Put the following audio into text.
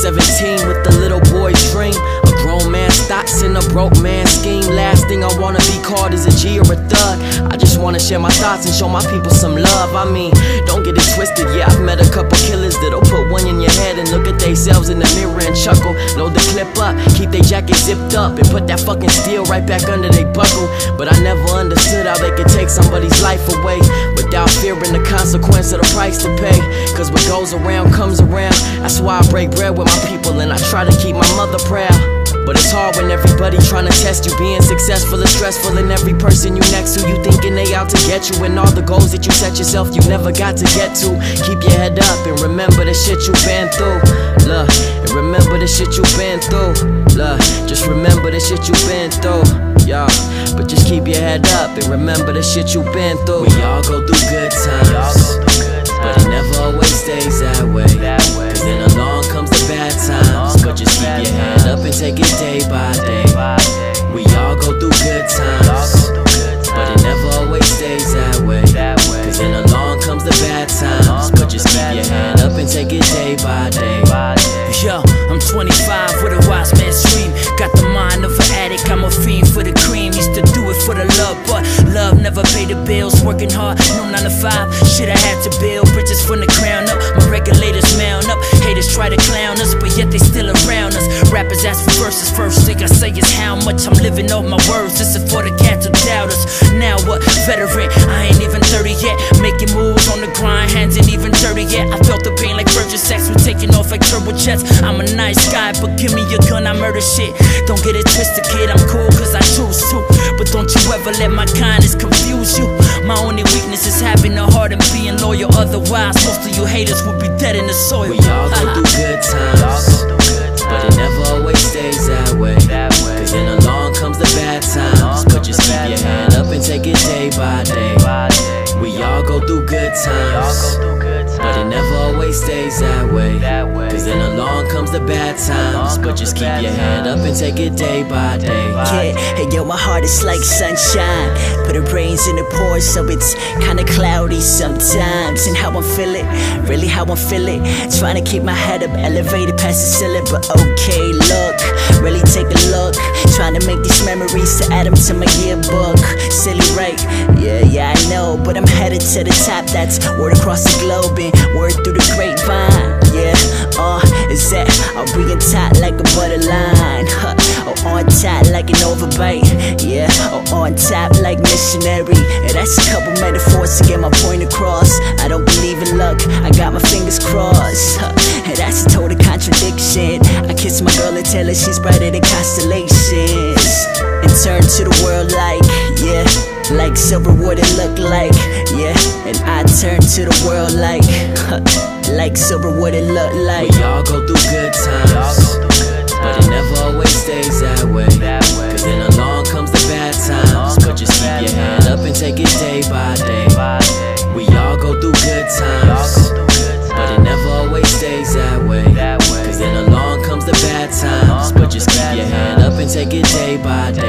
17 with the little boy's dream, a grown man's thoughts in a broke man's scheme. Last thing I wanna be called is a G or a thug. I just wanna share my thoughts and show my people some love. I mean, don't get it twisted, yeah, I've met a couple killers that'll put one in your head and look at themselves in the mirror and chuckle. Load the clip up, keep their jacket zipped up, and put that fucking steel right back under their buckle. But I never understood how they could take somebody's life away without fearing the consequence of the price to pay. Cause what goes around comes around. That's why I break bread with my people and I try to keep my mother proud. But it's hard when everybody trying to test you. Being successful is stressful, and every person you next to, you thinking they out to get you. And all the goals that you set yourself, you never got to get to. Keep your head up and remember the shit you've been through. Look, and remember the shit you've been through. Look, just remember the shit you've been through. Y'all, but just keep your head up and remember the shit you've been through. We all go through good times, but it never always stays that way. Cause then along comes the bad times. But just keep your head up and take it day by day. We all go through good times, but it never always stays that way. Cause then along comes the bad times. But just keep your head up and take it day by day. Yo, I'm 25 with a wise man's dream. Got the mind of an addict, I'm a fiend for the cream. Used to do it for the love, but love never paid the bills. Working hard, no 9 to 5. Shit, I had to build bridges from the ground up. My regulators mount up. Haters try to clown us, but yet they still around us. Rappers ask for verses, first thing I say is how much I'm living off my words. This is for the cats who doubt us. Now what? Veteran, I ain't even 30 yet. Making moves on the grind, hands ain't even dirty yet. I felt the pain like virgin sex, we taking off like turbo jets. I'm a nice guy, but give me a gun, I murder shit. Don't get it twisted, kid, I'm cool cause I choose to. But don't you ever let my kindness confuse you. My only weakness is having a heart and being loyal. Otherwise, most of you haters would be dead in the soil. We all go through good times, but it never always stays that way. Cause then along comes the bad times. But just keep your head up and take it day by day. We all go through good times, but it never always stays that way. Cause then along comes the bad times. But just keep your head up and take it day by day. Yeah, hey yo, my heart is like sunshine. Put the brains in the pores, so it's kinda cloudy sometimes. And how I'm feeling, really how I'm feeling. Trying to keep my head up, elevated past the ceiling. But okay, look, really take a look. Trying to make these memories to add them to my yearbook. Silly, right? Yeah, I know, but I'm headed to the top. That's word across the globe and word through the grapevine. Yeah, is that I'll be on top like a butterline, or on top like an overbite. Yeah, or on top like missionary. And that's a couple metaphors to get my point across. I don't believe in luck, I got my fingers crossed. And that's a total contradiction. I kiss my girl and tell her she's brighter than constellations, and turn to the world like, yeah, like silver what it look like. Yeah, and I turn to the world like, like silver what it look like. We all go through good times, but it never always stays that way. Cause then along comes the bad times. But just keep your head up and take it day by day. We all go through good times, but it never always stays that way. Cause then along comes the bad times. But just keep your head up and take it day by day.